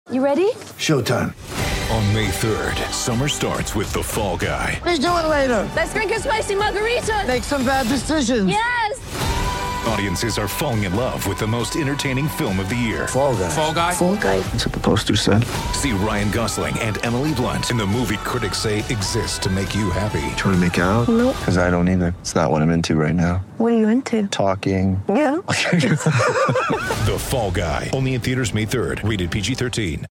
You ready? Showtime. On May 3rd, summer starts with The Fall Guy. Let's do it later. Let's drink a spicy margarita. Make some bad decisions. Yes! Audiences are falling in love with the most entertaining film of the year. Fall Guy. Fall Guy? Fall Guy. That's what the poster said. See Ryan Gosling and Emily Blunt in the movie critics say exists to make you happy. Trying to make it out? Nope. Because I don't either. It's not what I'm into right now. What are you into? Talking. Yeah. The Fall Guy. Only in theaters May 3rd. Rated PG-13.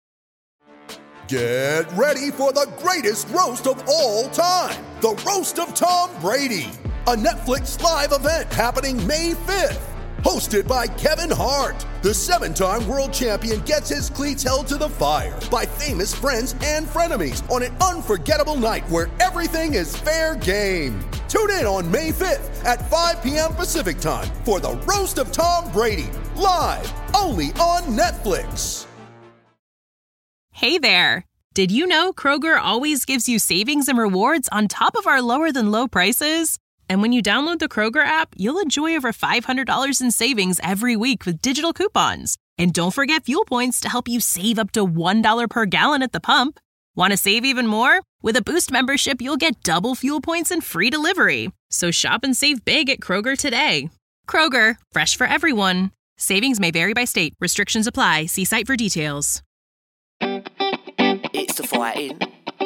Get ready for the greatest roast of all time. The Roast of Tom Brady. A Netflix live event happening May 5th. Hosted by Kevin Hart. The 7-time world champion gets his cleats held to the fire by famous friends and frenemies on an unforgettable night where everything is fair game. Tune in on May 5th at 5 p.m. Pacific time for the Roast of Tom Brady. Live only on Netflix. Hey there! Did you know Kroger always gives you savings and rewards on top of our lower-than-low prices? And when you download the Kroger app, you'll enjoy over $500 in savings every week with digital coupons. And don't forget fuel points to help you save up to $1 per gallon at the pump. Want to save even more? With a Boost membership, you'll get double fuel points and free delivery. So shop and save big at Kroger today. Kroger, fresh for everyone. Savings may vary by state. Restrictions apply. See site for details. It's the fighting.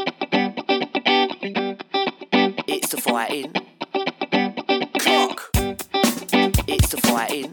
It's the fighting. Clock. It's the fighting.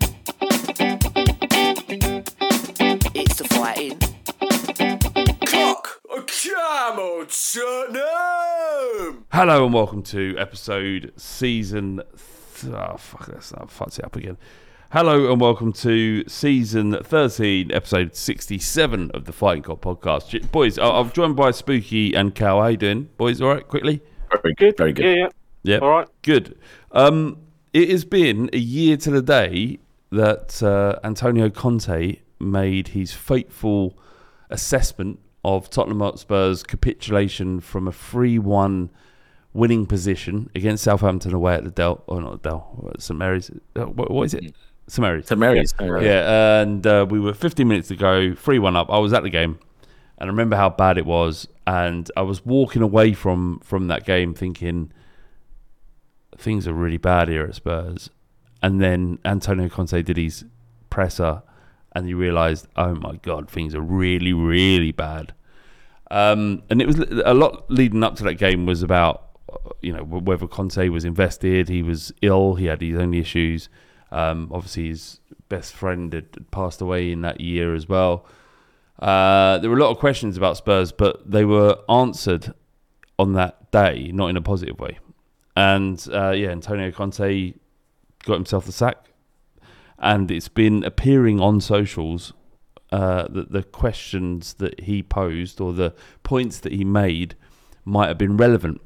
It's the fighting. Clock. Come on, Tottenham. Hello and welcome to episode season. Fuck's it up again. Hello and welcome to season 13, episode 67 of the Fighting Cock podcast. Boys, I'm joined by Spooky and Cal. How you doing, boys? All right, quickly? Very good. Very good. Yeah. All right. Good. It has been a year to the day that Antonio Conte made his fateful assessment of Tottenham Hotspur's capitulation from a 3-1 winning position against Southampton away at the St Mary's. What is it? St Mary's. Yeah, and we were 15 minutes to go, 3-1 up. I was at the game, and I remember how bad it was. And I was walking away from that game thinking, things are really bad here at Spurs. And then Antonio Conte did his presser, and you realised, oh my God, things are really, really bad. And it was a lot leading up to that game was about, whether Conte was invested. He was ill. He had his own issues. Obviously, his best friend had passed away in that year as well. There were a lot of questions about Spurs, but they were answered on that day, not in a positive way. And Antonio Conte got himself the sack, and it's been appearing on socials that the questions that he posed or the points that he made might have been relevant.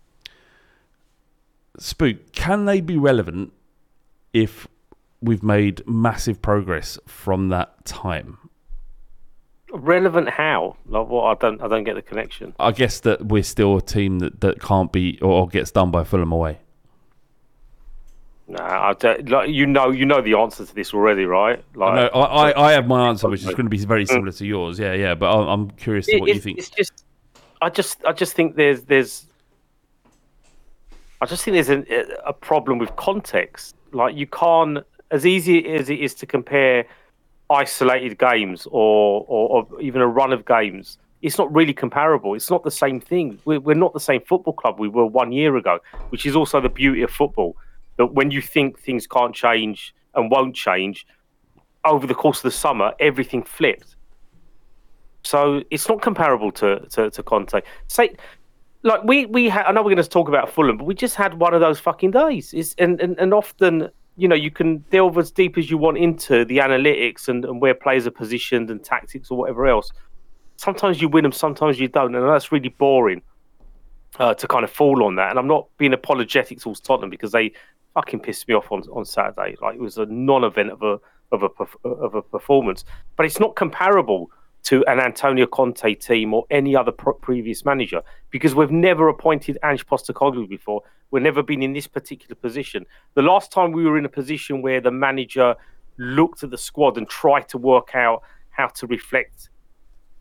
Spook, can they be relevant if we've made massive progress from that time? Relevant how? Like what? I don't get the connection. I guess that we're still a team that can't beat or gets done by Fulham away. Nah, you know the answer to this already, right? Like, I have my answer, which is going to be very similar to yours. Yeah. But I'm curious to what you think. It's just, I just think there's a problem with context. Like, you can't, as easy as it is to compare isolated games or even a run of games, it's not really comparable. It's not the same thing. We're not the same football club we were 1 year ago, which is also the beauty of football. That when you think things can't change and won't change, over the course of the summer, everything flipped. So it's not comparable to Conte. Say, like we had, I know we're going to talk about Fulham, but we just had one of those fucking days. And often, you can delve as deep as you want into the analytics and where players are positioned and tactics or whatever else. Sometimes you win them, sometimes you don't, and that's really boring to kind of fall on that. And I'm not being apologetic towards Tottenham because they fucking pissed me off on Saturday. Like, it was a non-event of a performance, but it's not comparable to an Antonio Conte team or any other previous manager, because we've never appointed Ange Postecoglou before. We've never been in this particular position. The last time we were in a position where the manager looked at the squad and tried to work out how to reflect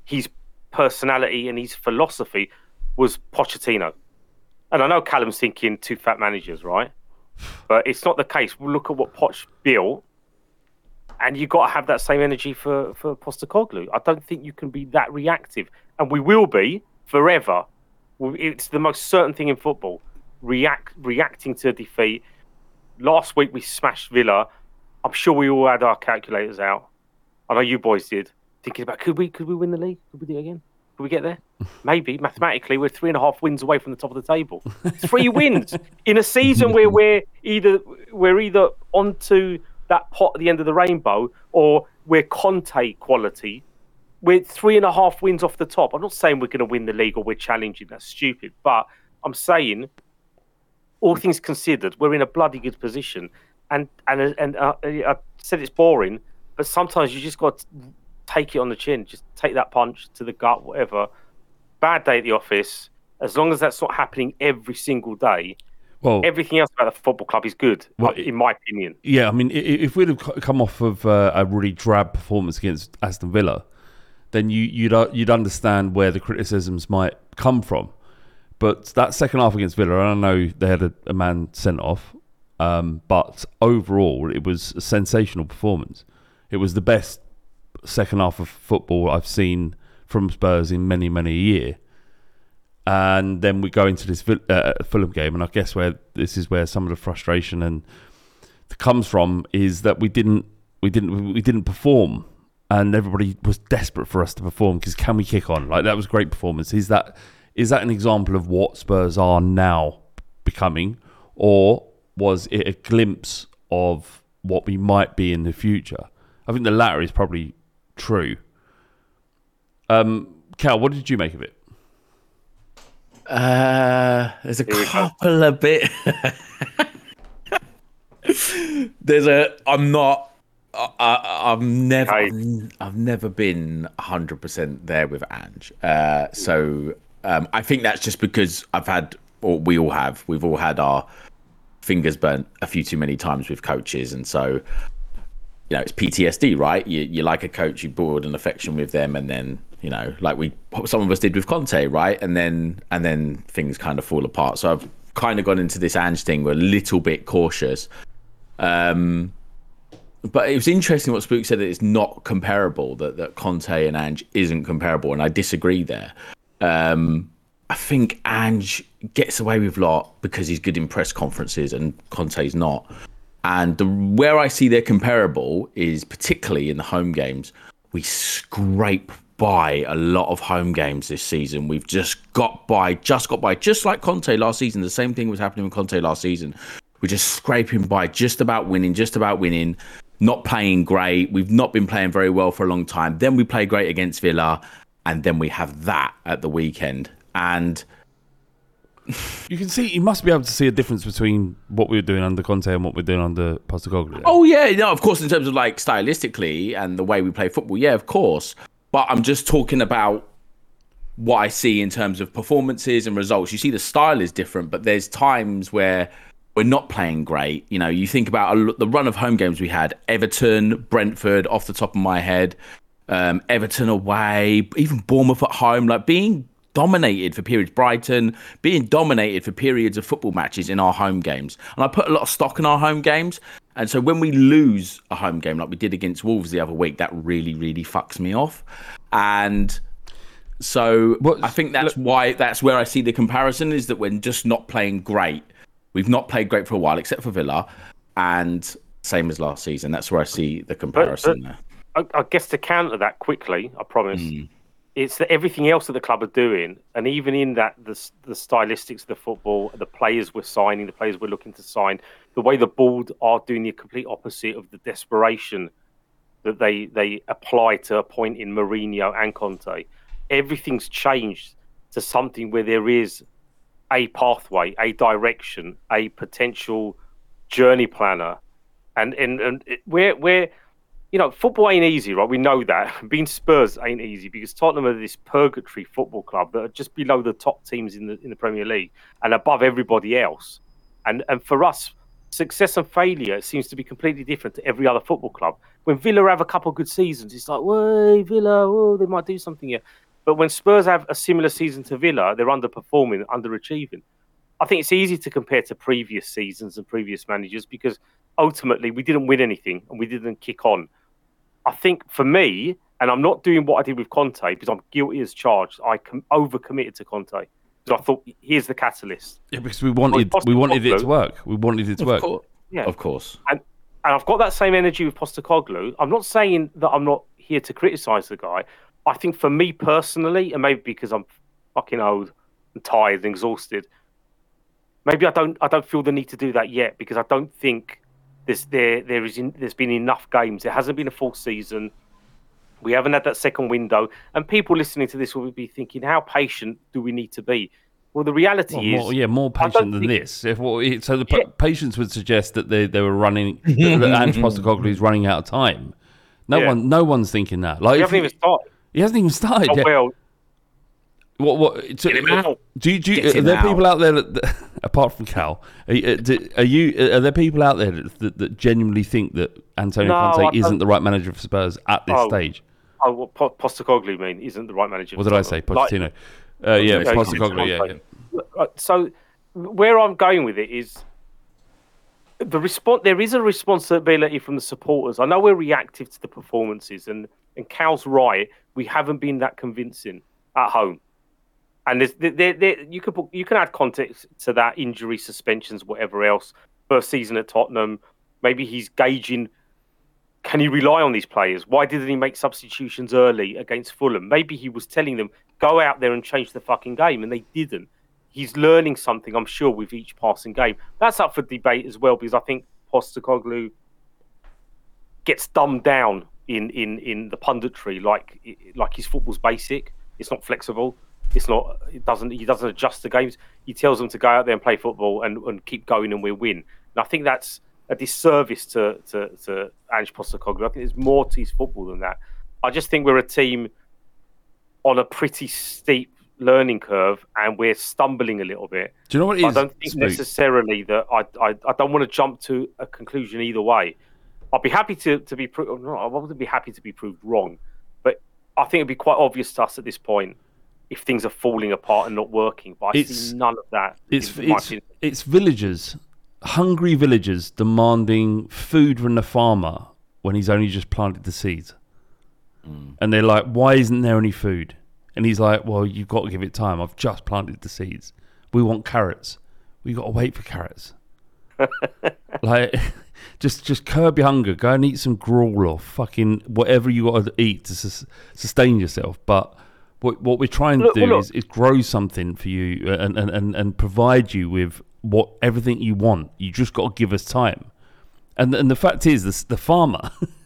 his personality and his philosophy was Pochettino. And I know Callum's thinking 2 fat managers, right? But it's not the case. We'll look at what Poch built, and you've got to have that same energy for Postecoglou. I don't think you can be that reactive. And we will be forever. It's the most certain thing in football. Reacting to defeat. Last week we smashed Villa. I'm sure we all had our calculators out. I know you boys did. Thinking about, could we win the league? Could we do it again? Could we get there? Maybe. Mathematically, we're 3.5 wins away from the top of the table. 3 wins in a season where we're either onto that pot at the end of the rainbow, or we're Conte quality. We're 3.5 wins off the top. I'm not saying we're going to win the league or we're challenging. That's stupid. But I'm saying, all things considered, we're in a bloody good position. And I said it's boring, but sometimes you just got to take it on the chin. Just take that punch to the gut, whatever. Bad day at the office. As long as that's not happening every single day, everything else about the football club is good, in my opinion. Yeah, I mean, if we'd have come off of a really drab performance against Aston Villa, then you'd understand where the criticisms might come from. But that second half against Villa, I know they had a man sent off, but overall it was a sensational performance. It was the best second half of football I've seen from Spurs in many, many a year. And then we go into this Fulham game, and I guess this is where some of the frustration comes from, is that we didn't perform, and everybody was desperate for us to perform because can we kick on? Like, that was a great performance. Is that an example of what Spurs are now becoming, or was it a glimpse of what we might be in the future? I think the latter is probably true. Cal, what did you make of it? There's a couple of bit. I've never been 100% there with Ange. So I think that's just because we've all had our fingers burnt a few too many times with coaches, and so it's PTSD, right? You like a coach, you build an affection with them, and then like some of us did with Conte, right? And then things kind of fall apart. So I've kind of gone into this Ange thing. We're a little bit cautious. But it was interesting what Spook said, that it's not comparable, that Conte and Ange isn't comparable, and I disagree there. I think Ange gets away with a lot because he's good in press conferences and Conte's not. And where I see they're comparable is particularly in the home games. We scrape by a lot of home games this season. We've just got by, just like Conte last season. The same thing was happening with Conte last season. We're just scraping by, just about winning, not playing great. We've not been playing very well for a long time. Then we play great against Villa, and then we have that at the weekend. And you can see, you must be able to see a difference between what we were doing under Conte and what we're doing under Postecoglou. Oh yeah, no, of course, in terms of like stylistically and the way we play football, yeah, of course. But I'm just talking about what I see in terms of performances and results. You see the style is different, but there's times where we're not playing great. You think about the run of home games we had: Everton, Brentford, off the top of my head, Everton away, even Bournemouth at home, like being dominated for periods, Brighton being dominated for periods of football matches in our home games. And I put a lot of stock in our home games. And so when we lose a home game like we did against Wolves the other week, that really, really fucks me off. And so I think that's where I see the comparison, is that we're just not playing great. We've not played great for a while, except for Villa, and same as last season. That's where I see the comparison there. I guess to counter that quickly, I promise, it's that everything else that the club are doing, and even in that, the stylistics of the football, the players we're signing, the players we're looking to sign, the way the board are doing the complete opposite of the desperation that they apply to a point in Mourinho and Conte. Everything's changed to something where there is a pathway, a direction, a potential journey planner, and where football ain't easy, right? We know that. Being Spurs ain't easy because Tottenham are this purgatory football club that are just below the top teams in the Premier League and above everybody else. And for us, success and failure seems to be completely different to every other football club. When Villa have a couple of good seasons, it's like, "Whoa, Villa, they might do something here." But when Spurs have a similar season to Villa, they're underperforming, underachieving. I think it's easy to compare to previous seasons and previous managers because ultimately we didn't win anything and we didn't kick on. I think for me, and I'm not doing what I did with Conte because I'm guilty as charged, I overcommitted to Conte. Because I thought, here's the catalyst. Yeah, because we wanted it to work. We wanted it to work. Of course. And I've got that same energy with Postecoglou. I'm not saying that I'm not here to criticise the guy. I think for me personally, and maybe because I'm fucking old and tired and exhausted, maybe I don't feel the need to do that yet because I don't think there's been enough games. There hasn't been a full season. We haven't had that second window. And people listening to this will be thinking, how patient do we need to be? Well, the reality is... more patient than this. Patience would suggest that they were running... that Ange Postecoglou is running out of time. No one's thinking that. Like, he hasn't even started. He hasn't even started yet. Well, Get him out. Are there people out there that apart from Cal, are there people out there that genuinely think that Antonio Conte isn't the right manager for Spurs at this stage? What Postecoglou mean isn't the right manager? What did I say? Pochettino. Postecoglou. Yeah. So where I'm going with it is the response. There is a responsibility from the supporters. I know we're reactive to the performances, and Cal's right. We haven't been that convincing at home. And you can add context to that: injury, suspensions, whatever else. First season at Tottenham, maybe he's gauging. Can he rely on these players? Why didn't he make substitutions early against Fulham? Maybe he was telling them, go out there and change the fucking game, and they didn't. He's learning something, I'm sure, with each passing game. That's up for debate as well, because I think Postecoglou gets dumbed down in the punditry, like his football's basic. It's not flexible. He doesn't adjust the games. He tells them to go out there and play football and keep going, and we'll win. And I think that's a disservice to Ange Postecoglou. I think there's more to his football than that. I just think we're a team on a pretty steep learning curve, and we're stumbling a little bit. Do you know what it is? I don't think necessarily that I don't want to jump to a conclusion either way. I'd be happy to be proved. No, I wouldn't be happy to be proved wrong, but I think it'd be quite obvious to us at this point if things are falling apart and not working. But I see none of that. It's villagers. Hungry villagers demanding food from the farmer when he's only just planted the seeds. And they're like, why isn't there any food? And he's like, well, you've got to give it time. I've just planted the seeds. We want carrots. We've got to wait for carrots. Like, just curb your hunger. Go and eat some gruel or fucking whatever you got to eat to sustain yourself. But what we're trying to do is grow something for you and provide you with everything you want. You just got to give us time. And the fact is, the farmer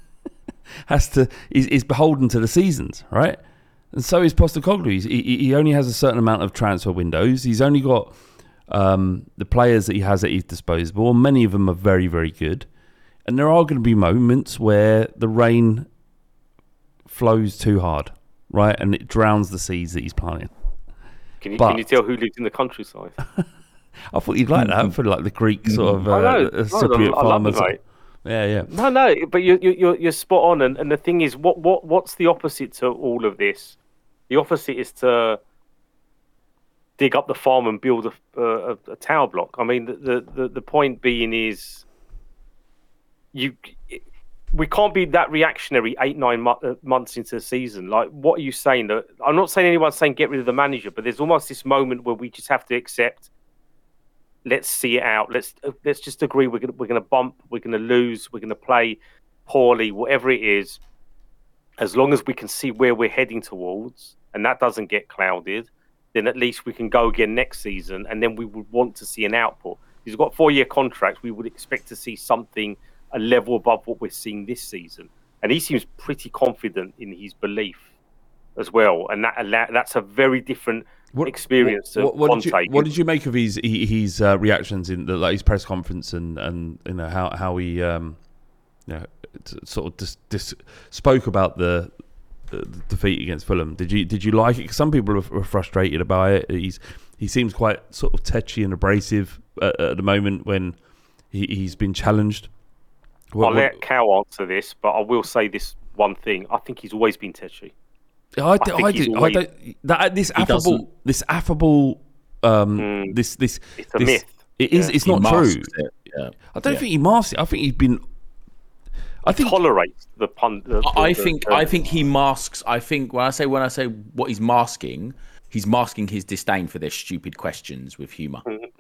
is beholden to the seasons, right? And so is Postecoglou. He only has a certain amount of transfer windows. He's only got the players that he has at his disposal. Many of them are very, very good. And there are going to be moments where the rain flows too hard, right? And it drowns the seeds that he's planting. Can you tell who lives in the countryside? I thought you'd like that for like the Greek sort of Cypriot farmers. Yeah. No, but you're spot on. And the thing is, what's the opposite to all of this? The opposite is to dig up the farm and build a tower block. I mean, the point being is, we can't be that reactionary 8-9 months into the season. Like, what are you saying? I'm not saying anyone's saying get rid of the manager, but there's almost this moment where we just have to accept. Let's see it out. Let's just agree we're gonna bump, we're gonna lose, we're gonna play poorly, whatever it is. As long as we can see where we're heading towards, and that doesn't get clouded, then at least we can go again next season, and then we would want to see an output. He's got a 4-year contract. We would expect to see something a level above what we're seeing this season, and he seems pretty confident in his belief as well, and that's a very different experience to Conte. What did you make of his reactions in his press conference and you know how he sort of just spoke about the defeat against Fulham? Did you like it? Because some people were frustrated about it. He seems quite sort of tetchy and abrasive at the moment when He's been challenged. I'll let Cal answer this, but I will say this one thing. I think he's always been tetchy. I don't. This affable. It's a myth. It is. It's not true. Yeah. I don't think he masks it. I think he's been. I think tolerates the pun. I think he masks. I think when I say what he's masking his disdain for their stupid questions with humour.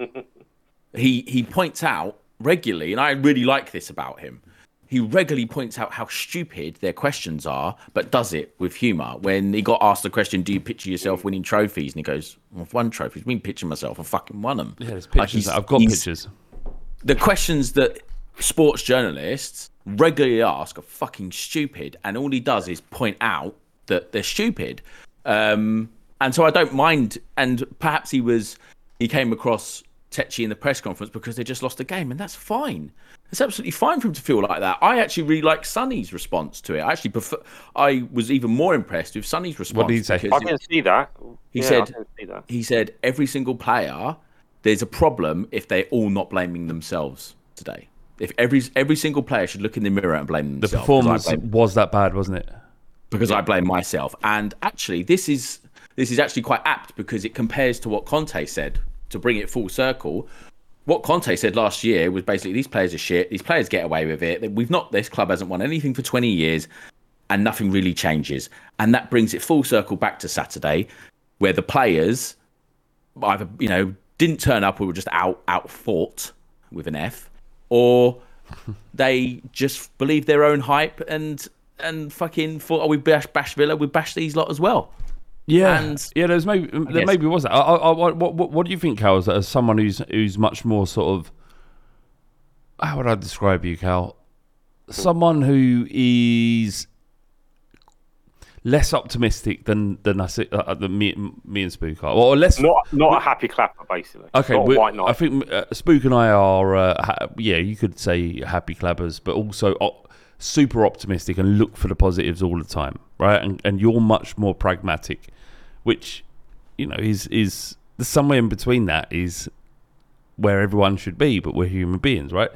He points out regularly, and I really like this about him. He regularly points out how stupid their questions are, but does it with humour. When he got asked the question, "Do you picture yourself winning trophies?" and he goes, "Well, I've won trophies. I mean, picture myself. I fucking won them." Yeah, there's pictures. I've got pictures. The questions that sports journalists regularly ask are fucking stupid, and all he does is point out that they're stupid. And so I don't mind. And perhaps he came across tetchy in the press conference because they just lost a game, and that's fine. It's absolutely fine for him to feel like that. I actually really like Sonny's response to it. I was even more impressed with Sonny's response. What did he say? I didn't see that. He said every single player, there's a problem if they're all not blaming themselves today. If every single player should look in the mirror and blame themselves. The performance was that bad, wasn't it? Because I blame myself. And actually, this is actually quite apt because it compares to what Conte said. To bring it full circle, what Conte said last year was basically these players are shit. These players get away with it. This club hasn't won anything for 20 years, and nothing really changes. And that brings it full circle back to Saturday, where the players either didn't turn up or were just out fought with an F, or they just believed their own hype and fucking thought, oh, we bash Villa, we bash these lot as well. Yeah, there maybe was that. What do you think, Cal? As someone who's much more sort of, how would I describe you, Cal? Someone who is less optimistic than I see me and Spook are, or less not a happy clapper, basically. Okay, I think Spook and I are you could say happy clappers, but also super optimistic and look for the positives all the time, right? And you're much more pragmatic, which is somewhere in between. That is where everyone should be, but we're human beings, right?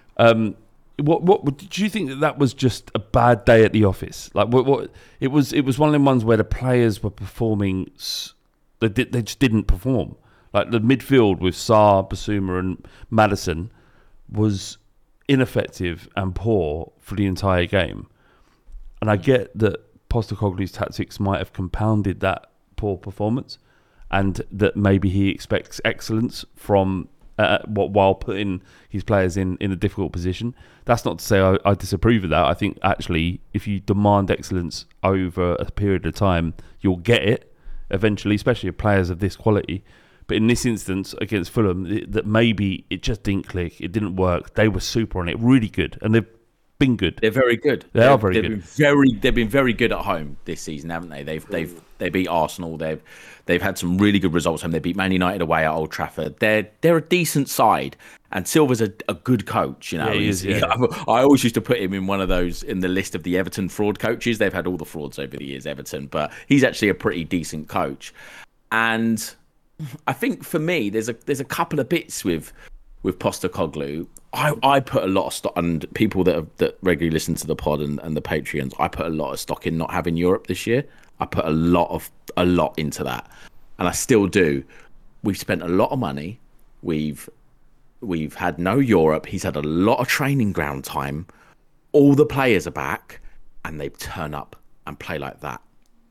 What did you think that was just a bad day at the office? Like what it was one of them ones where the players were performing, they just didn't perform. Like the midfield with Sarr, Basuma and Maddison was ineffective and poor for the entire game. And I get that Postecoglou's tactics might have compounded that poor performance, and that maybe he expects excellence from while putting his players in a difficult position. That's not to say I disapprove of that. I think actually if you demand excellence over a period of time, you'll get it eventually, especially with players of this quality. But in this instance against Fulham, that maybe it just didn't click, it didn't work. They were super on it, really good, and they've been good. They're very good. They are very good. They've been very good at home this season, haven't they? They beat Arsenal. They've had some really good results home. They beat Man United away at Old Trafford. They're a decent side, and Silva's a good coach. Yeah, he is. Yeah. I always used to put him in one of those in the list of the Everton fraud coaches. They've had all the frauds over the years, Everton, but he's actually a pretty decent coach. And I think for me, there's a couple of bits with Postecoglou. I put a lot of stock, and people that regularly listen to the pod and the Patreons, I put a lot of stock in not having Europe this year. I put a lot into that, and I still do. We've spent a lot of money. We've had no Europe. He's had a lot of training ground time. All the players are back, and they turn up and play like that.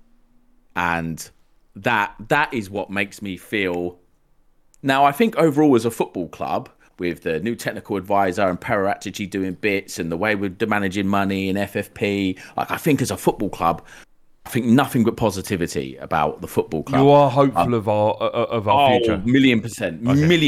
And that is what makes me feel. Now, I think overall as a football club, with the new technical advisor and Paratici doing bits and the way we're managing money and FFP, like I think as a football club, I think nothing but positivity about the football club. You are hopeful of our future. Million percent.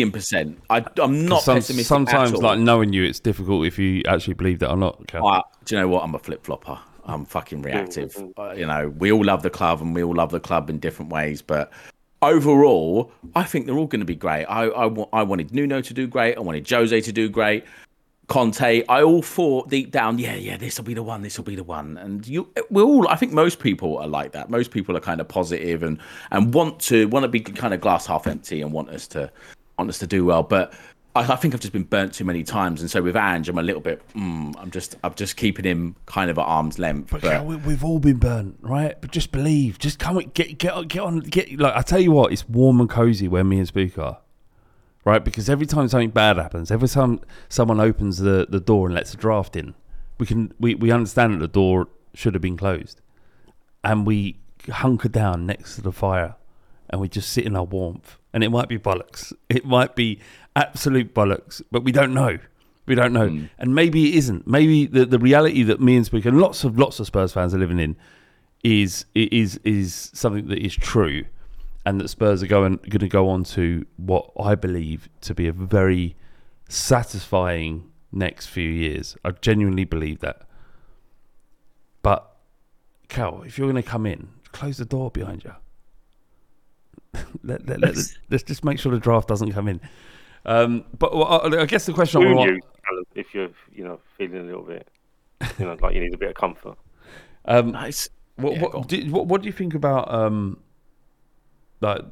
I'm not pessimistic. Sometimes, at all. like knowing you, it's difficult if you actually believe that or not. Do you know what? I'm a flip flopper. I'm fucking reactive. We all love the club and we all love the club in different ways, but overall, I think they're all going to be great. I wanted Nuno to do great. I wanted Jose to do great. Conte, I all thought deep down, this will be the one. And I think most people are like that. Most people are kind of positive and want to be kind of glass half empty and want us to do well. But I think I've just been burnt too many times, and so with Ange, I'm a little bit. I'm just keeping him kind of at arm's length. But we've all been burnt, right? But just believe, just come and get on. Like I tell you what, it's warm and cozy where me and Spook are, right? Because every time something bad happens, every time someone opens the door and lets a draft in, we understand that the door should have been closed, and we hunker down next to the fire, and we just sit in our warmth. And it might be bollocks. It might be absolute bollocks, but we don't know. We don't know. And maybe it isn't. Maybe the reality that me and Spook and lots of Spurs fans are living in is something that is true, and that Spurs are going to go on to what I believe to be a very satisfying next few years. I genuinely believe that. But, Cal, if you're going to come in, close the door behind you. Let's just make sure the draft doesn't come in. But I guess the question if you're feeling a little bit like you need a bit of comfort. Nice. What do you think about like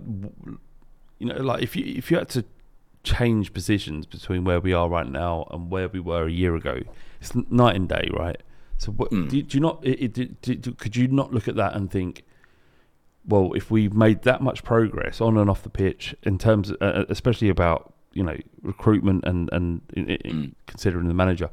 if you had to change positions between where we are right now and where we were a year ago, it's night and day, right? So do you not? Could you not look at that and think, well, if we've made that much progress on and off the pitch in terms, especially about recruitment and considering the manager,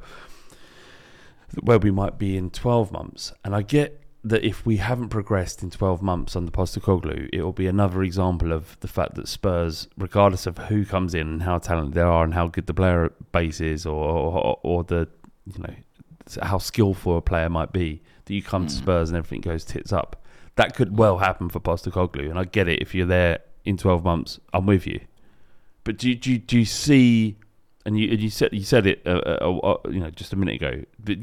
where we might be in 12 months, and I get that if we haven't progressed in 12 months under Postecoglou, it will be another example of the fact that Spurs, regardless of who comes in and how talented they are and how good the player base is, or the how skillful a player might be, that you come to Spurs and everything goes tits up. That could well happen for Postecoglou, and I get it. If you're there in 12 months, I'm with you. But do you see? And you said it, just a minute ago. But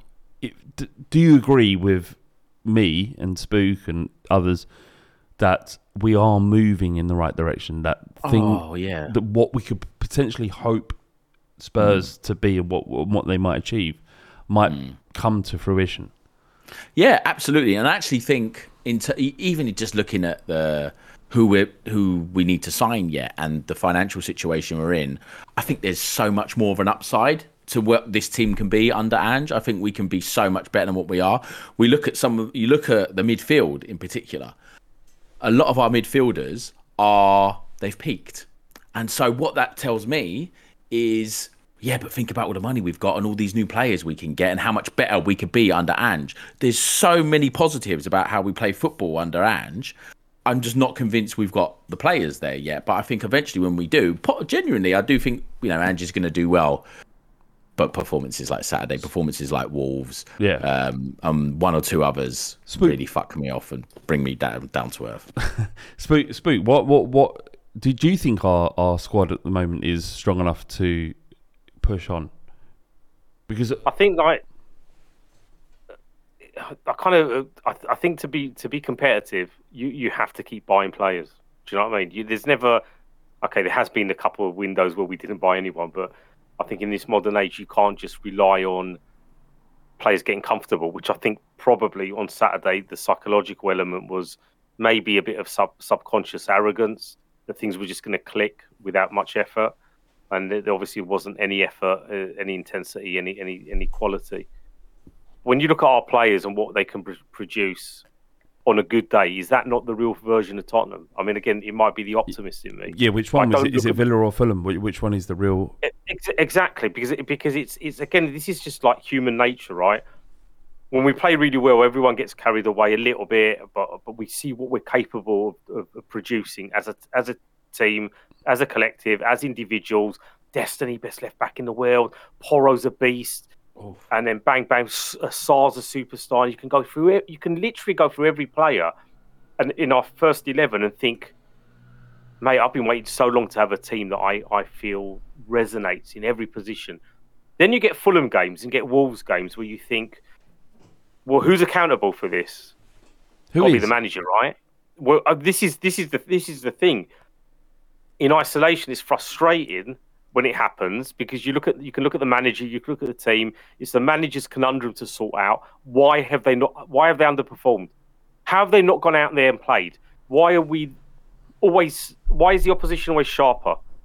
do you agree with me and Spook and others that we are moving in the right direction? That that what we could potentially hope Spurs to be and what they might achieve might come to fruition. Yeah, absolutely. And I actually think even just looking at who we need to sign yet and the financial situation we're in, I think there's so much more of an upside to what this team can be under Ange. I think we can be so much better than what we are. You look at the midfield in particular. A lot of our midfielders they've peaked. And so what that tells me is, yeah, but think about all the money we've got and all these new players we can get and how much better we could be under Ange. There's so many positives about how we play football under Ange. I'm just not convinced we've got the players there yet. But I think eventually when we do, genuinely, I do think, Ange is going to do well. But performances like Saturday, performances like Wolves, one or two others really fuck me off and bring me down to earth. Spook, what do you think our squad at the moment is strong enough to push on? Because I think I think to be competitive, you have to keep buying players. Do you know what I mean? There has been a couple of windows where we didn't buy anyone, but I think in this modern age you can't just rely on players getting comfortable, which I think probably on Saturday the psychological element was maybe a bit of subconscious arrogance, that things were just going to click without much effort. And there obviously wasn't any effort, any intensity, any quality. When you look at our players and what they can produce on a good day, is that not the real version of Tottenham? I mean, again, it might be the optimist in me. Yeah, which one is it? Villa or Fulham? Which one is the real? Exactly, because it's again, this is just like human nature, right? When we play really well, everyone gets carried away a little bit, but we see what we're capable of producing as a team, as a collective, as individuals. Destiny, best left back in the world. Porro's a beast. Oh. And then bang, Sarr's a superstar. You can go through it. You can literally go through every player, and in our first 11, and think, mate, I've been waiting so long to have a team that I feel resonates in every position. Then you get Fulham games and get Wolves games where you think, well, who's accountable for this? Probably the manager, right? Well, this is the thing. In isolation, it's frustrating when it happens, because you can look at the manager, you can look at the team. It's the manager's conundrum to sort out. Why have they underperformed? How have they not gone out there and played? Why is the opposition always sharper?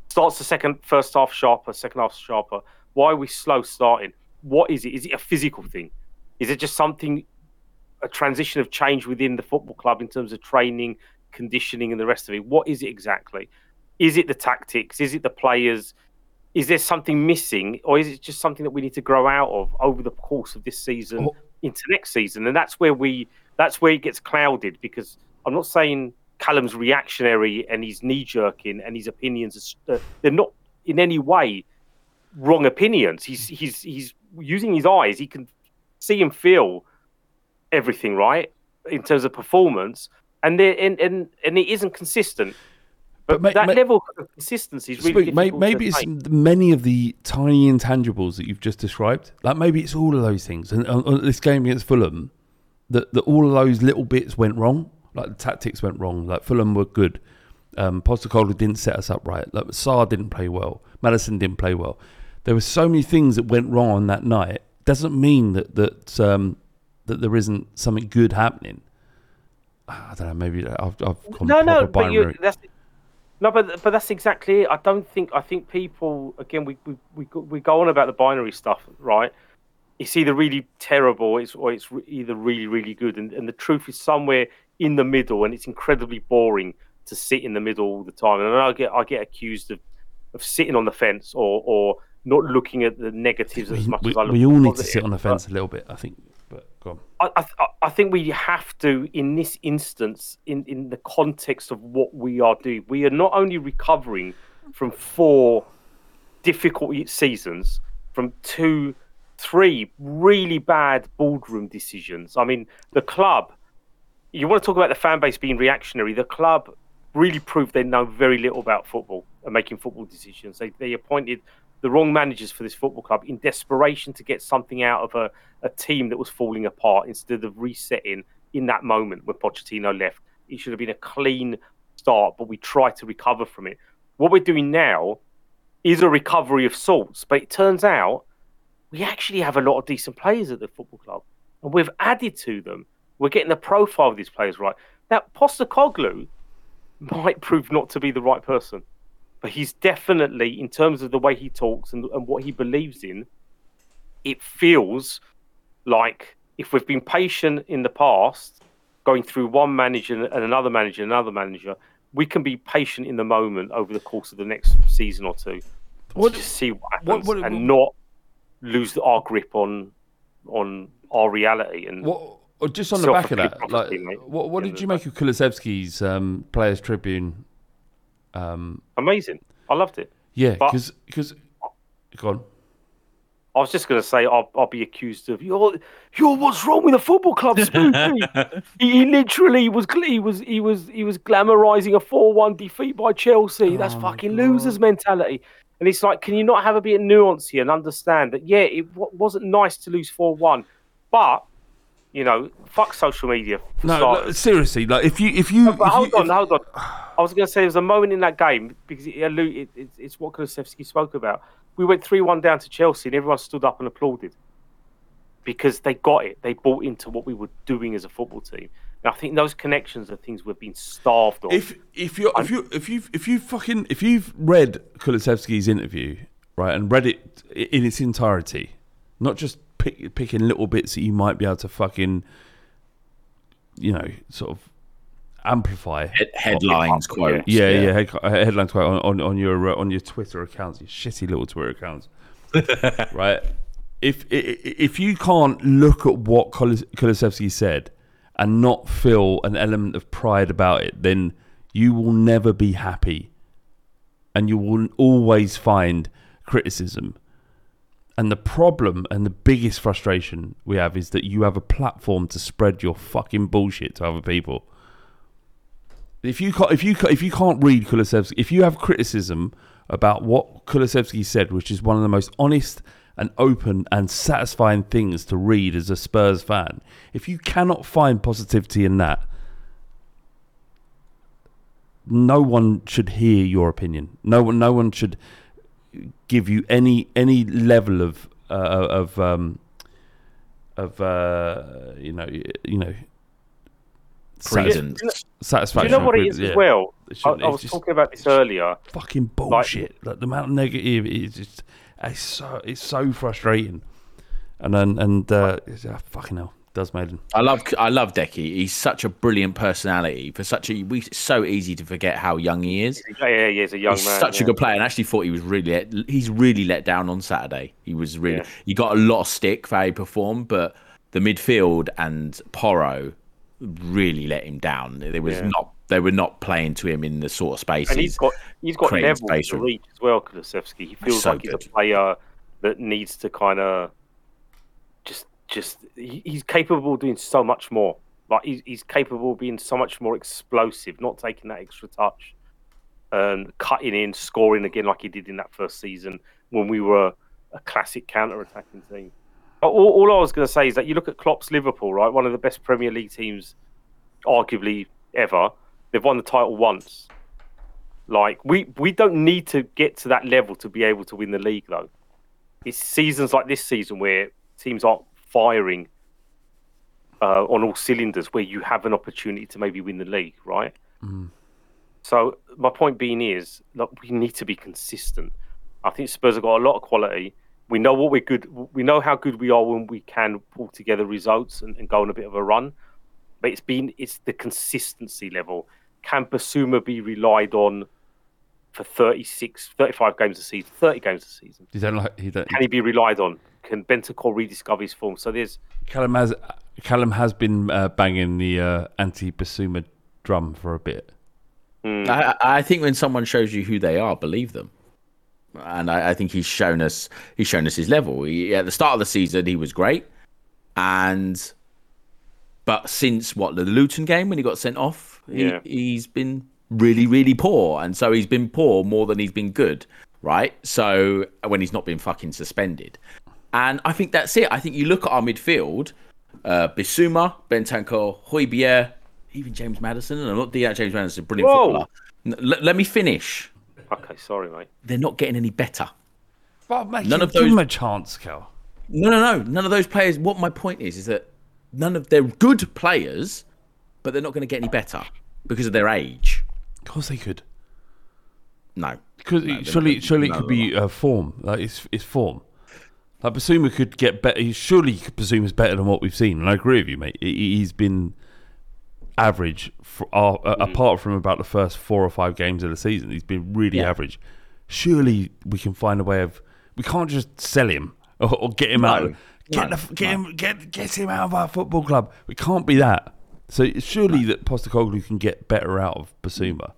starts the first half sharper, second half sharper. Why are we slow starting? What is it? Is it a physical thing? Is it just something, a transition of change within the football club in terms of training, conditioning, and the rest of it? What is it exactly? Is it the tactics? Is it the players? Is there something missing, or is it just something that we need to grow out of over the course of this season into next season? And that's where it gets clouded, because I'm not saying Callum's reactionary and he's knee-jerking and his opinions they're not in any way wrong opinions. He's using his eyes. He can see and feel everything, right, in terms of performance, and it isn't consistent. But that level of consistency is really difficult. Maybe it's many of the tiny intangibles that you've just described. Like maybe it's all of those things. And on this game against Fulham, that all of those little bits went wrong. Like the tactics went wrong. Like Fulham were good. Postecoglou didn't set us up right. Like Sarr didn't play well. Maddison didn't play well. There were so many things that went wrong on that night. Doesn't mean that there isn't something good happening. I don't know. Maybe I've gone proper binary. But that's exactly it. I think people, again, we go on about the binary stuff, right? It's either really terrible or it's either really, really good. And the truth is somewhere in the middle, and it's incredibly boring to sit in the middle all the time. And I get accused of sitting on the fence or not looking at the negatives as much as I look. We all need to sit on the fence a little bit, I think. But go on. I think we have to, in this instance, in the context of what we are doing, we are not only recovering from 4 difficult seasons, from 3 really bad boardroom decisions. I mean, the club, you want to talk about the fan base being reactionary, the club really proved they know very little about football and making football decisions. They appointed the wrong managers for this football club in desperation to get something out of a team that was falling apart instead of resetting in that moment when Pochettino left. It should have been a clean start, but we tried to recover from it. What we're doing now is a recovery of sorts, but it turns out we actually have a lot of decent players at the football club, and we've added to them. We're getting the profile of these players right. Now, Postecoglou might prove not to be the right person, but he's definitely, in terms of the way he talks and what he believes in, it feels like if we've been patient in the past, going through one manager and another manager, we can be patient in the moment over the course of the next season or two to just see what happens and not lose our grip on our reality. And just on the back of that, like, what did you make of Kulusevski's Players Tribune? Amazing. I loved it. Yeah, because go on. I was just going to say I'll be accused of you're what's wrong with the football club, Spooky. he literally was glamorizing a 4-1 defeat by Chelsea. That's fucking losers mentality. And it's like, can you not have a bit of nuance here and understand that? Yeah, it wasn't nice to lose 4-1, but fuck social media. No, seriously, like if you. Hold on. I was going to say there was a moment in that game because it's what Kulusevski spoke about. We went 3-1 down to Chelsea and everyone stood up and applauded because they got it. They bought into what we were doing as a football team. And I think those connections are things we've been starved of. If you've read Kulusevski's interview, right, and read it in its entirety, not just picking little bits that you might be able to fucking, sort of amplify headlines quotes. Headlines quote on your Twitter accounts, your shitty little Twitter accounts, right? If you can't look at what Kulusevski said and not feel an element of pride about it, then you will never be happy, and you will always find criticism. And the problem and the biggest frustration we have is that you have a platform to spread your fucking bullshit to other people. If you can't read Kulusevski, if you have criticism about what Kulusevski said, which is one of the most honest and open and satisfying things to read as a Spurs fan, if you cannot find positivity in that, no one should hear your opinion. No one should give you any level of credence. Satisfaction. Do you know what it is as well? I was just talking about this earlier. Fucking bullshit. Like the amount of negative is just it's so frustrating. And then fucking hell, does Maiden. I love Decky. He's such a brilliant personality. It's so easy to forget how young he is. Yeah, he's a young man. Such a good player, and I actually thought he's really let down on Saturday. He got a lot of stick for how he performed, but the midfield and Porro really let him down. They were not playing to him in the sort of spaces. And he's got level to reach as well, Kulusevski. He feels like he's a player that needs to kind of he's capable of doing so much more. Like he's capable of being so much more explosive, not taking that extra touch and cutting in, scoring again like he did in that first season when we were a classic counter-attacking team. All I was going to say is that you look at Klopp's Liverpool, right? One of the best Premier League teams, arguably ever. They've won the title once. Like we don't need to get to that level to be able to win the league, though. It's seasons like this season where teams aren't firing on all cylinders, where you have an opportunity to maybe win the league, right? Mm. So my point being is, look, we need to be consistent. I think Spurs have got a lot of quality. We know what we're good. We know how good we are when we can pull together results and go on a bit of a run. But it's the consistency level. Can Basuma be relied on for 35 games a season, 30 games a season? Can he be relied on? Can Bentancur rediscover his form? So there's Callum has been banging the anti-Basuma drum for a bit. I think when someone shows you who they are, believe them. And I think he's shown us his level. At the start of the season, he was great, but since the Luton game when he got sent off, he's been really, really poor, and so he's been poor more than he's been good, right? So when he's not been fucking suspended, and I think that's it. I think you look at our midfield: Bissouma, Bentancur, Højbjerg, even James Maddison. And I'm not doing James Maddison, brilliant footballer. Let me finish. Okay, sorry, mate. They're not getting any better. But none of those. Give them a chance, Cal. No. None of those players. What my point is that they're good players, but they're not going to get any better because of their age. Of course they could. No. Because surely it could be form. Like it's form. Like Basuma could get better. Surely Basuma's better than what we've seen. And I agree with you, mate. He's been average apart from about the first 4 or 5 games of the season. He's been really average. Surely we can find a way of. We can't just sell him or get him out. Get him out of our football club. We can't be that. So surely that Postecoglou can get better out of Basuma.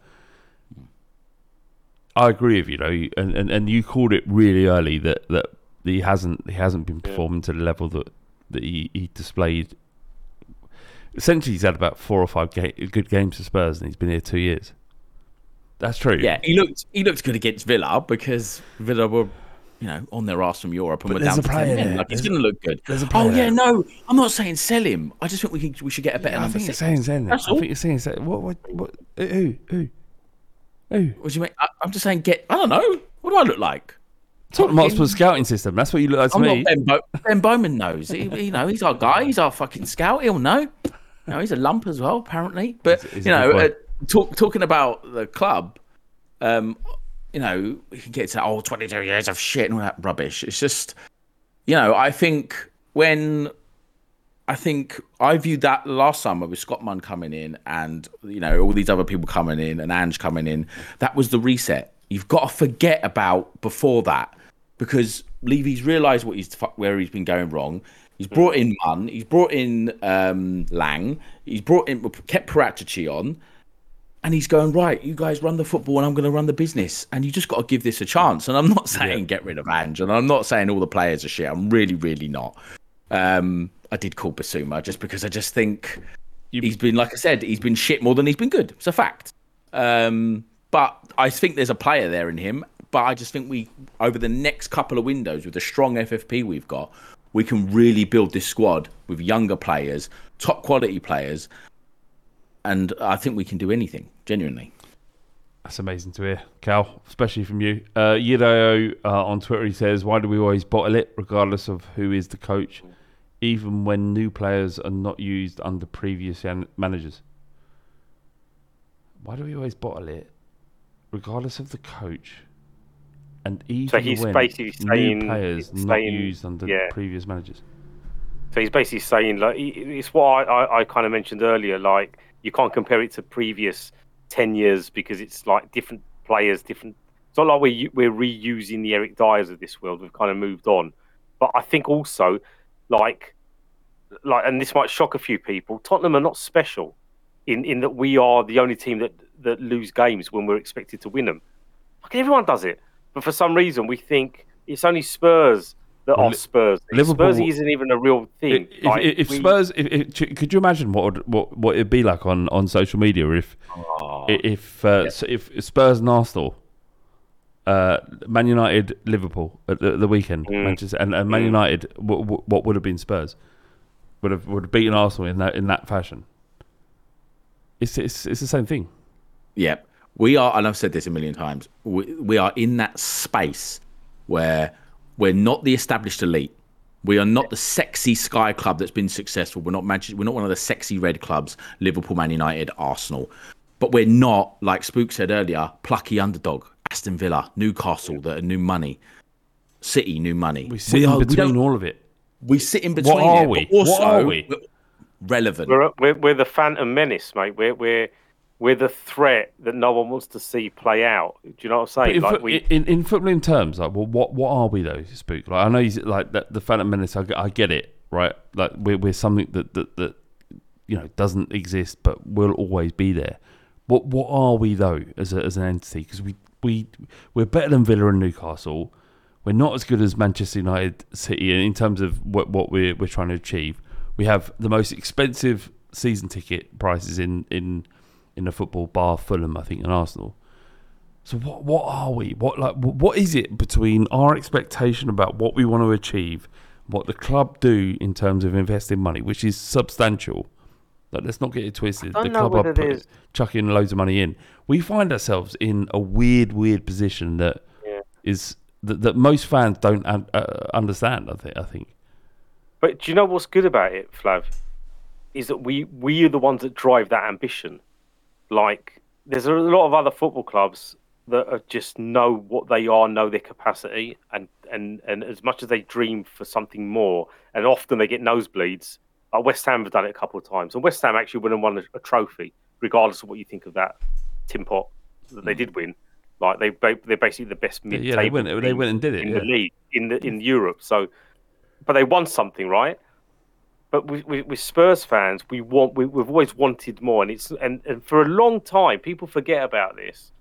I agree with you, and you called it really early that he hasn't been performing to the level that he displayed. Essentially, he's had about 4 or 5 good games for Spurs, and he's been here 2 years. That's true. Yeah, he looked good against Villa because Villa were, on their arse from Europe and were down to 10 men. He's going to look good. No, I'm not saying sell him. I just think we should get a better number 6. I think you're saying what? Who? What do you mean? I'm just saying I don't know. What do I look like? Tottenham Hotspur's scouting system. That's what you look like to me. Ben Bowman knows. He's our guy. He's our fucking scout. He'll know. He's a lump as well, apparently. But talking about the club, we can get to 22 years of shit and all that rubbish. It's just, I think I viewed that last summer with Scott Munn coming in and all these other people coming in and Ange coming in. That was the reset. You've got to forget about before that because Levy's realised where he's been going wrong. He's brought in Munn. He's brought in Lang. He's kept Paratici on. And he's going, right, you guys run the football and I'm going to run the business. And you just got to give this a chance. And I'm not saying get rid of Ange. And I'm not saying all the players are shit. I'm really, really not. I did call Basuma just because I just think he's been, like I said, he's been shit more than he's been good. It's a fact. But I think there's a player there in him. But I just think over the next couple of windows, with the strong FFP we've got, we can really build this squad with younger players, top quality players. And I think we can do anything, genuinely. That's amazing to hear, Cal, especially from you. Yidao on Twitter, he says, why do we always bottle it, regardless of who is the coach, even when new players are not used under previous managers? why do we always bottle it, regardless of the coach? And even So he's when basically saying new players not used under previous managers. So he's basically saying, like, it's what I kind of mentioned earlier. Like, you can't compare it to previous 10 years because it's like different players, different. It's not like we're reusing the Eric Dyers of this world. We've kind of moved on. But I think also, like, and this might shock a few people, Tottenham are not special in that we are the only team that lose games when we're expected to win them. Like, everyone does it. But for some reason, we think it's only Spurs that are Spurs. Liverpool, Spurs isn't even a real thing. If Spurs, could you imagine what it'd be like on social media if Spurs and Arsenal, Man United, Liverpool at the weekend, Manchester, and Man United, what would have been Spurs would have beaten Arsenal in that fashion. It's the same thing. Yeah, we are, and I've said this a million times. We are in that space where we're not the established elite. We are not the sexy Sky club that's been successful. We're not Manchester. We're not one of the sexy red clubs: Liverpool, Man United, Arsenal. But we're not, like Spook said earlier, plucky underdog. Aston Villa, Newcastle, that are new money. City, new money. We sit in between all of it. We sit in between. What are we? What are we? Relevant. We're the Phantom Menace, mate. We're the threat that no one wants to see play out. Do you know what I'm saying? In footballing terms, like, well, what are we though, Spook? Like, I know you like the Phantom Menace. I get it, right? Like we're something that doesn't exist, but will always be there. What are we though as an entity? Because we're better than Villa and Newcastle. We're not as good as Manchester United, City in terms of what we're trying to achieve. We have the most expensive season ticket prices in the football, bar Fulham, I think, and Arsenal. So what are we? What is it between our expectation about what we want to achieve, what the club do in terms of investing money, which is substantial? Like, let's not get it twisted. The club are chucking loads of money in. We find ourselves in a weird position that is that most fans don't understand. I think. But do you know what's good about it, Flav? Is that we are the ones that drive that ambition. Like, there's a lot of other football clubs that are just know what they are, know their capacity, and as much as they dream for something more, and often they get nosebleeds. Like West Ham have done it a couple of times, and West Ham actually went and won a trophy, regardless of what you think of that tin pot that they did win. Like they're basically the best mid-table. They went and did it in the league in Europe. So, but they won something, right? But with Spurs fans, we've always wanted more, and for a long time, people forget about this.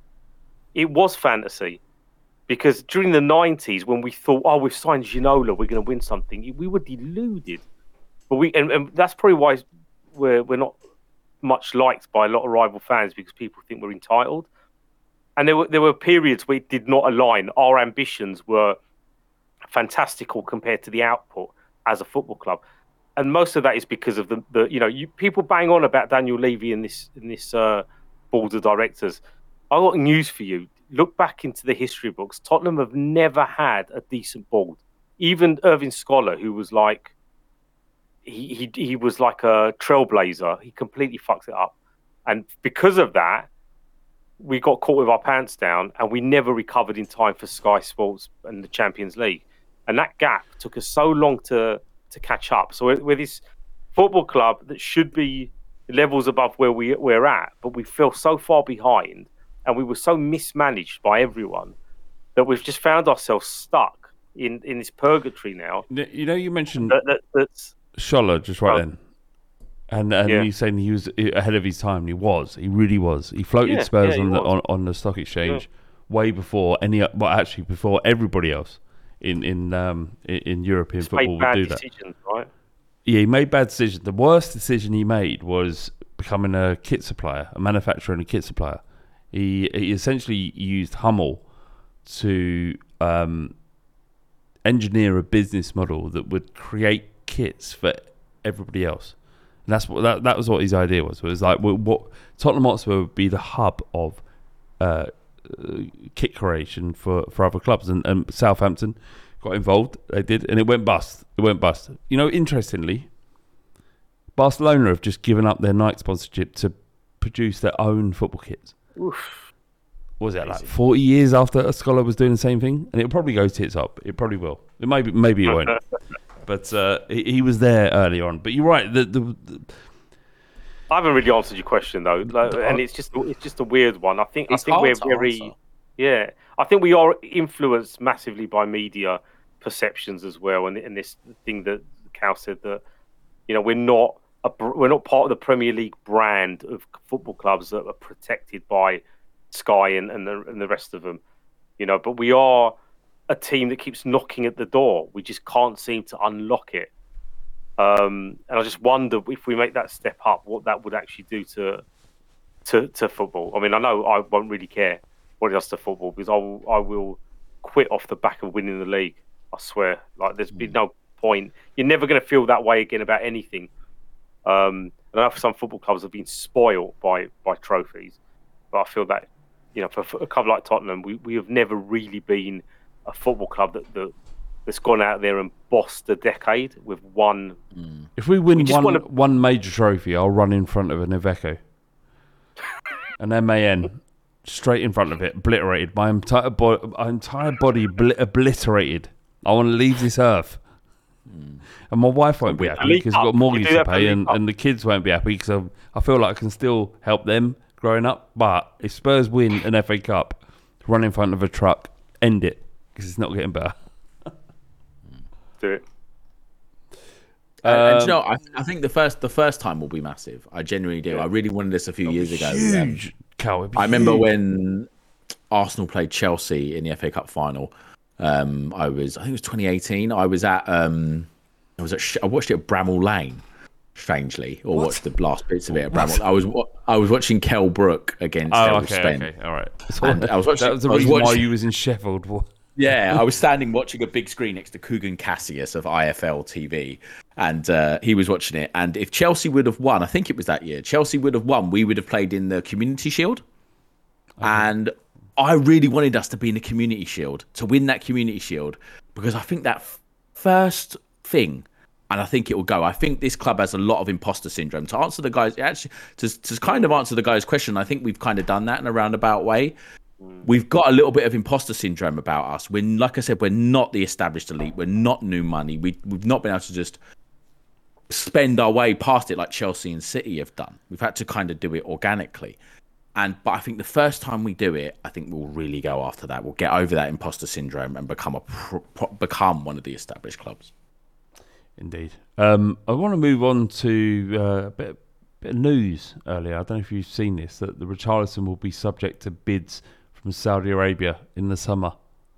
It was fantasy, because during the 90s, when we thought, we've signed Ginola, we're going to win something, we were deluded. But and that's probably why we're not much liked by a lot of rival fans, because people think we're entitled. And there were periods where it did not align. Our ambitions were fantastical compared to the output as a football club. And most of that is because of people bang on about Daniel Levy in this board of directors. I've got news for you. Look back into the history books. Tottenham have never had a decent board. Even Irving Scholar, who was like, he was like a trailblazer. He completely fucked it up. And because of that, we got caught with our pants down, and we never recovered in time for Sky Sports and the Champions League. And that gap took us so long to catch up. So we're this football club that should be levels above where we're at, but we fell so far behind, and we were so mismanaged by everyone that we've just found ourselves stuck in this purgatory now. You mentioned that's Scholler just right then. And you saying he was ahead of his time. He really was. He floated Spurs on the stock exchange way before before everybody else in European football would do that. Right? Yeah, he made bad decisions. The worst decision he made was becoming a kit supplier, a manufacturer and a kit supplier. He essentially used Hummel to engineer a business model that would create kits for everybody else. And that's what that was what his idea was. It was like what Tottenham Hotspur would be the hub of kit creation for other clubs, and Southampton got involved. They did, and it went bust. Interestingly, Barcelona have just given up their Nike sponsorship to produce their own football kits. Oof. What was it like 40 years after a scholar was doing the same thing? And it'll probably go tits up. It probably will. It maybe it won't. But he was there early on. But you're right. I haven't really answered your question though, and it's just a weird one. I think we're very I think we are influenced massively by media perceptions as well, and this thing that Cal said that we're not part of the Premier League brand of football clubs that are protected by Sky and the rest of them, but we are a team that keeps knocking at the door. We just can't seem to unlock it. And I just wonder if we make that step up, what that would actually do to football. I mean, I know I won't really care what it does to football because I will quit off the back of winning the league. I swear. Like, there's been no point. You're never going to feel that way again about anything. I know some football clubs have been spoiled by trophies, but I feel that for a club like Tottenham, we have never really been a football club that's gone out there and bossed a decade with one. If we win one major trophy, I'll run in front of an Iveco. An MAN, straight in front of it, obliterated. My entire body obliterated. I want to leave this earth. And my wife won't be happy because I've got a mortgage to pay, and the kids won't be happy because I feel like I can still help them growing up. But if Spurs win an FA Cup, run in front of a truck, end it because it's not getting better. Do it. And I think the first time will be massive. I genuinely do. I really wanted this a few years ago. Huge. I remember when Arsenal played Chelsea in the FA Cup final. I think it was 2018. I watched it at Bramall Lane, strangely, or watched the last bits of it at Bramall. I was watching Kell Brook against Spence. Okay, all right. And I was watching. That was the reason why you was in Sheffield. Yeah, I was standing watching a big screen next to Kugan Cassius of IFL TV, and he was watching it. And if Chelsea would have won, I think it was that year, Chelsea would have won, we would have played in the Community Shield. Okay. And I really wanted us to be in the Community Shield, to win that Community Shield, because I think that first thing, and I think it will go, I think this club has a lot of imposter syndrome. To answer the guys, actually, to kind of answer the guy's question, I think we've kind of done that in a roundabout way. We've got a little bit of imposter syndrome about us. Like I said, we're not the established elite. We're not new money. We've not been able to just spend our way past it like Chelsea and City have done. We've had to kind of do it organically. But I think the first time we do it, I think we'll really go after that. We'll get over that imposter syndrome and become one of the established clubs. Indeed. I want to move on to a bit of news earlier. I don't know if you've seen this, that the Richarlison will be subject to bids from Saudi Arabia in the summer.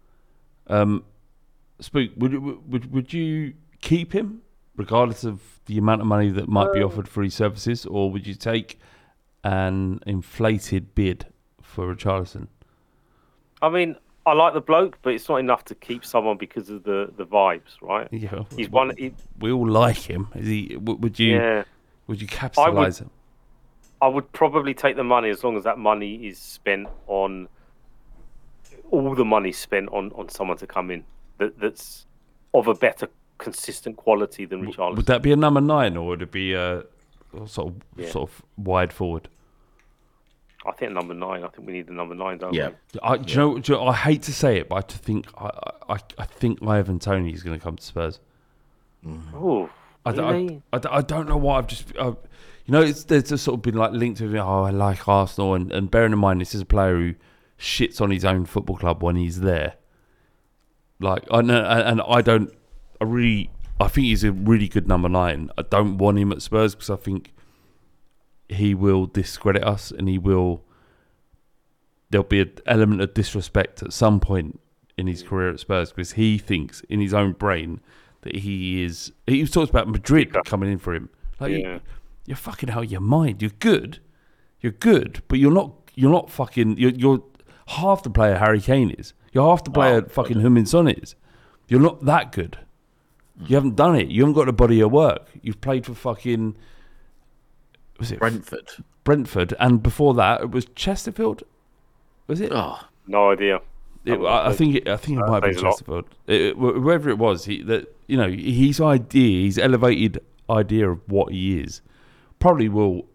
Spook, would you keep him regardless of the amount of money that might be offered for his services, or would you take an inflated bid for Richarlison? I mean, I like the bloke, but it's not enough to keep someone because of the vibes, right? Yeah, he's we all like him. Is he? Would you capitalise him? I would probably take the money as long as that money is spent on all the money spent on someone to come in that's of a better consistent quality than Richarlison. Would that be a number 9, or would it be a sort of wide forward? I think number 9. I think we need the number 9, don't we? Do you know, I hate to say it, but I think Ivan Toney is going to come to Spurs. Oh, I don't know why. There's just sort of been like linked with I like Arsenal, and bearing in mind this is a player who shits on his own football club when he's there. Like I think he's a really good number 9. I don't want him at Spurs because I think he will discredit us, and there'll be an element of disrespect at some point in his career at Spurs because he thinks in his own brain that he talks about Madrid coming in for him. You're fucking out of your mind. You're good, but you're not fucking. You're half the player Harry Kane is. You're half the player fucking Heung-min Son is. You're not that good. You haven't done it. You haven't got the body of work. You've played for fucking. Was it Brentford, and before that it was Chesterfield. Was it? Oh, no idea. I think it might have been Chesterfield. Whoever it was, his elevated idea of what he is, probably will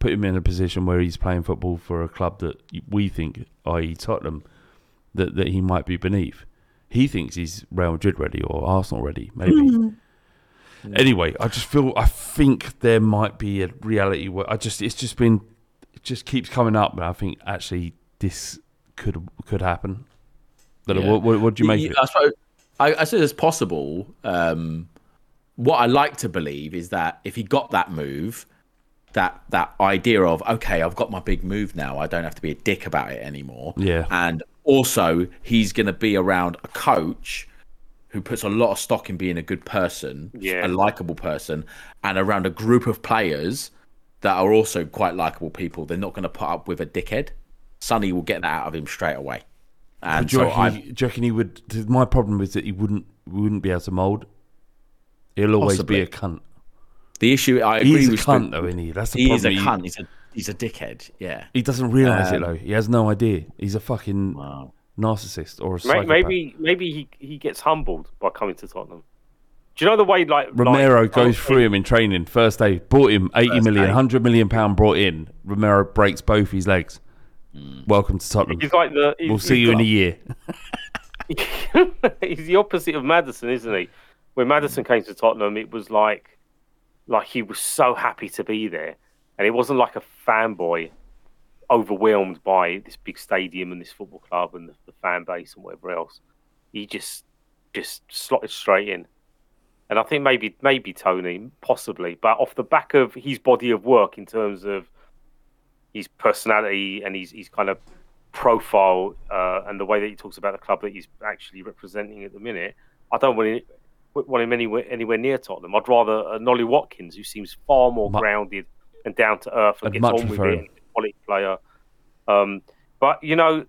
put him in a position where he's playing football for a club that we think, i.e. Tottenham, that he might be beneath. He thinks he's Real Madrid ready or Arsenal ready, maybe. Anyway, I think there might be a reality where it just keeps coming up, but I think actually this could happen. What do you make of it? I suppose it's possible. What I like to believe is that if he got that move, that idea of, okay, I've got my big move now, I don't have to be a dick about it anymore. Yeah. And also, he's going to be around a coach who puts a lot of stock in being a good person, a likable person, and around a group of players that are also quite likable people. They're not going to put up with a dickhead. Sonny will get that out of him straight away. And do you reckon he would? My problem is that he wouldn't be able to mould. He'll always be a cunt. The issue, I agree he's with a cunt, though, isn't he? That's the problem. He is a cunt. He's a dickhead. Yeah. He doesn't realise it though. He has no idea. He's a fucking narcissist or a psychopath. Maybe he gets humbled by coming to Tottenham. Do you know the way Romero goes through him in training first day, bought him 80 million, 100 million pound brought in. Romero breaks both his legs. Welcome to Tottenham. We'll see you in a year. He's the opposite of Maddison, isn't he? When Maddison came to Tottenham, it was like he was so happy to be there, and it wasn't like a fanboy overwhelmed by this big stadium and this football club and the fan base and whatever else. He just slotted straight in. And I think maybe Tony, possibly, but off the back of his body of work in terms of his personality and his kind of profile and the way that he talks about the club that he's actually representing at the minute, I don't want him anywhere near Tottenham. I'd rather Nolly Watkins, who seems far more grounded and down to earth and gets on with it, and a quality player. But you know,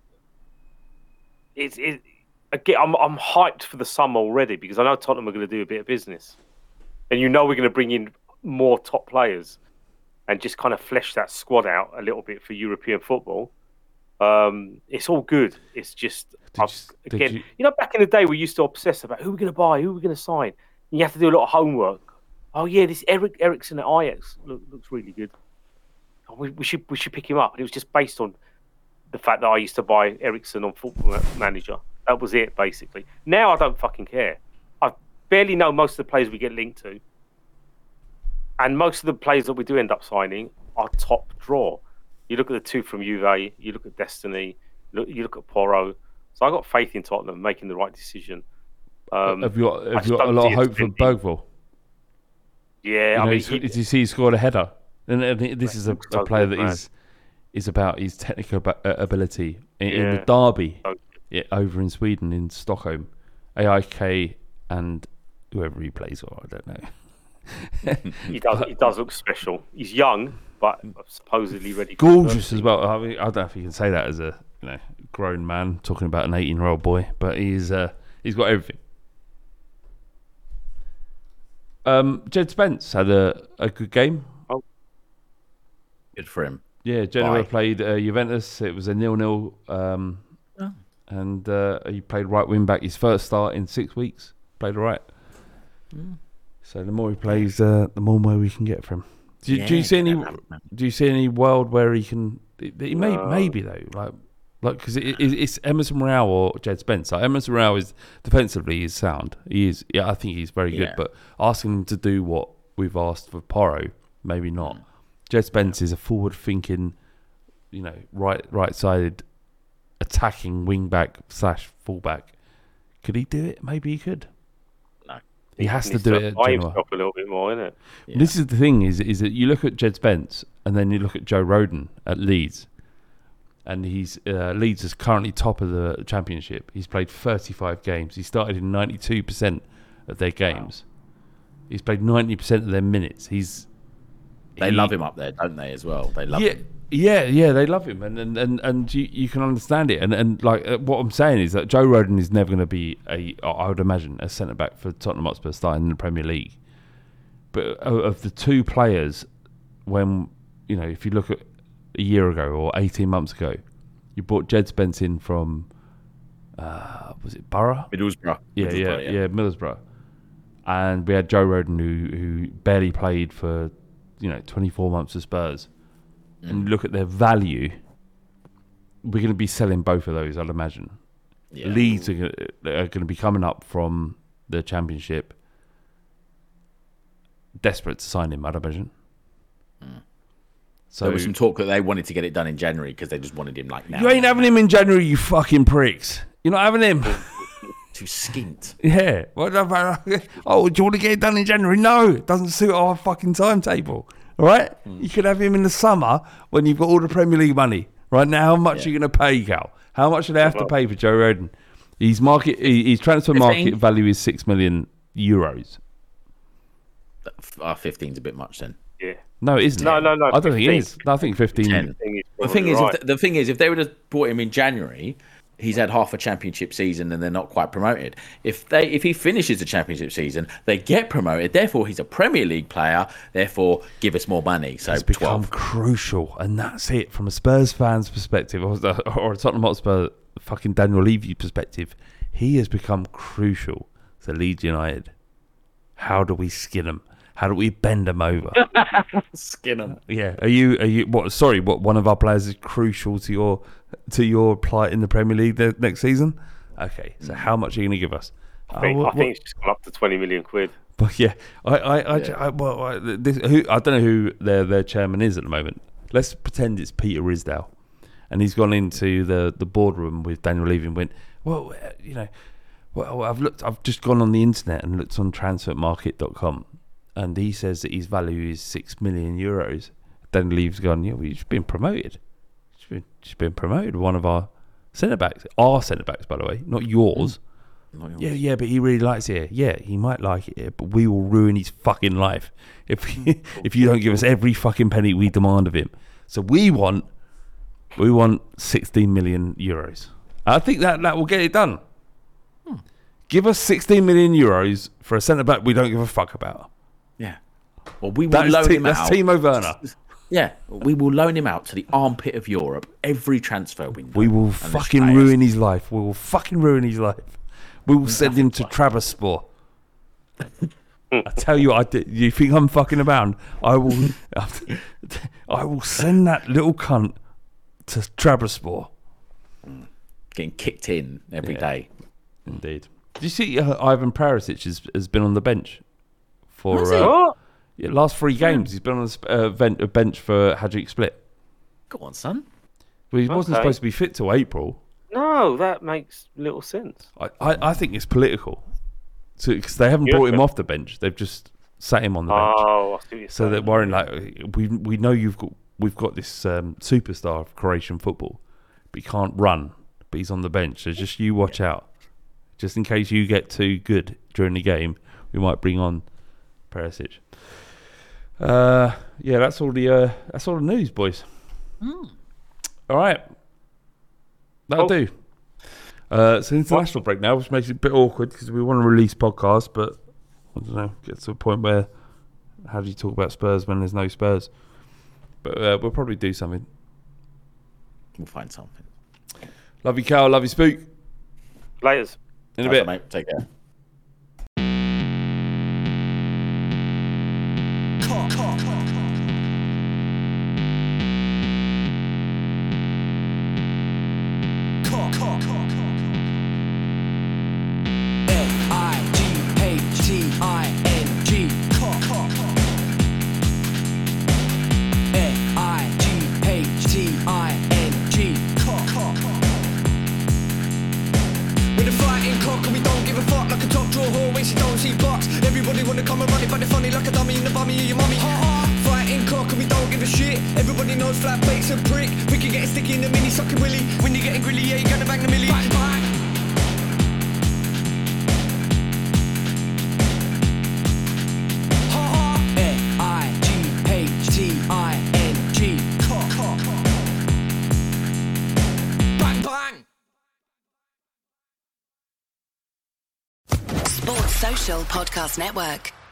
again, I'm hyped for the summer already because I know Tottenham are going to do a bit of business, and you know we're going to bring in more top players and just kind of flesh that squad out a little bit for European football. It's all good. It's just you know, back in the day we used to obsess about who we're going to buy, who we're going to sign. And you have to do a lot of homework. Oh yeah, this Eriksen at Ajax looks really good. Oh, we should pick him up. And it was just based on the fact that I used to buy Eriksen on Football Manager. That was it, basically. Now I don't fucking care. I barely know most of the players we get linked to. And most of the players that we do end up signing are top draw. You look at the two from Juve, you look at Destiny, you look at Porro. So I got faith in Tottenham making the right decision. Have you got a lot of hope for Bergvall? Yeah, I mean, did you see he scored a header? And this is a player that is about his technical ability in the derby over in Sweden, in Stockholm. AIK and whoever he plays for, I don't know. He does look special. He's young, but supposedly ready. Gorgeous as well. I mean, I don't know if you can say that as a grown man talking about an 18-year-old boy, but he's got everything. Jed Spence had a good game. Oh, good for him. Yeah, Genoa played Juventus. It was a 0-0, and he played right wing back. His first start in 6 weeks. Played all right. So the more he plays, the more money we can get from him. Do you see any? Do you see any world where he can? He maybe though, like because it's Emerson Royale or Jed Spence. Like Emerson Royale is defensively is sound. He is. Yeah, I think he's very good. But asking him to do what we've asked for Porro, maybe not. Jed Spence is a forward-thinking, right-sided, attacking wing-back / full-back. Could he do it? Maybe he could. No. He has to do it at Genoa. A little bit more, isn't it? Yeah. This is the thing, is that you look at Jed Spence and then you look at Joe Rodon at Leeds, and Leeds is currently top of the Championship. He's played 35 games. He started in 92% of their games. Wow. He's played 90% of their minutes. They love him up there, don't they, as well? They love him. Yeah, they love him, and you can understand it. And like what I'm saying is that Joe Rodon is never going to be I would imagine, a centre back for Tottenham Hotspur starting in the Premier League. But of the two players, when if you look at a year ago or 18 months ago, you brought Jed Spence in from was it Borough? Middlesbrough. Yeah, Middlesbrough. And we had Joe Rodon who barely played for 24 months of Spurs. and look at their value, we're going to be selling both of those, I'd imagine. Yeah. Leeds are going to be coming up from the Championship, desperate to sign him, I'd imagine. So there was some talk that they wanted to get it done in January because they just wanted him like now. You ain't having him in January, you fucking pricks. You're not having him. Too skint. Yeah. Oh, do you want to get it done in January? No, it doesn't suit our fucking timetable. All right? You could have him in the summer when you've got all the Premier League money. Right now, how much are you going to pay, Cal? How much do they have to pay for Joe Rodon? His transfer market value is €6 million. 15's a bit much then. Yeah. No, it isn't. No. I don't think it is. I think 15. 10. The thing is, if they would have bought him in January, he's had half a championship season and they're not quite promoted. If he finishes the championship season, they get promoted. Therefore, he's a Premier League player. Therefore, give us more money. So it's become crucial, and that's it from a Spurs fan's perspective, or a Tottenham Hotspur fucking Daniel Levy perspective. He has become crucial to Leeds United. How do we skin them? How do we bend them over? Skin them. Yeah. Are you? What? Sorry. What? One of our players is crucial to your plight in the Premier League next season. Okay. So how much are you going to give us? I think it's just gone up to 20 million quid. But yeah, I don't know who their chairman is at the moment. Let's pretend it's Peter Risdale, and he's gone into the boardroom with Daniel Levy and went, well, I've just gone on the internet and looked on transfermarket.com. And he says that his value is €6 million. Then Leave's gone, he's been promoted. She's been promoted. One of our centre-backs. Our centre-backs, by the way, not yours. Not yours. Yeah, but he really likes it here. Yeah, he might like it here, but we will ruin his fucking life if you don't give us every fucking penny we demand of him. So we want €16 million. I think that will get it done. Give us €16 million for a centre-back we don't give a fuck about. Yeah. Well, we will loan him out. That's Timo Werner. Yeah. We will loan him out to the armpit of Europe every transfer window. We will fucking ruin his life. We will fucking ruin his life. We will send him to Trabzonspor. I tell you, you think I'm fucking around? I will send that little cunt to Trabzonspor. Getting kicked in every day. Indeed. Did you see Ivan Perisic has been on the bench for last 3 games? He's been on the bench for Hajduk Split. Go on, son. Well, he wasn't supposed to be fit till April. No, that makes little sense. I think it's political. Because they haven't brought him off the bench. They've just sat him on the bench. Oh, I see what you're so they're worrying, like, we know we've got this superstar of Croatian football, but he can't run, but he's on the bench. So just you watch out. Just in case you get too good during the game, we might bring on Perisic. That's all the news, boys. All right, that'll do. It's an international break now, which makes it a bit awkward because we want to release podcasts, but I don't know, get to a point where how do you talk about Spurs when there's no Spurs? But we'll probably do something. We'll find something. Love you, Cal. Love you, Spook. Laters. In a bit, mate. Take care. Everybody knows flat bait's a prick. We can get sticky in the mini sucking willy. When you're getting grilly, yeah, you're gonna bang the milli. Bang, bang. F-I-G-H-T-I-N-G. Bang, bang. Sports Social Podcast Network.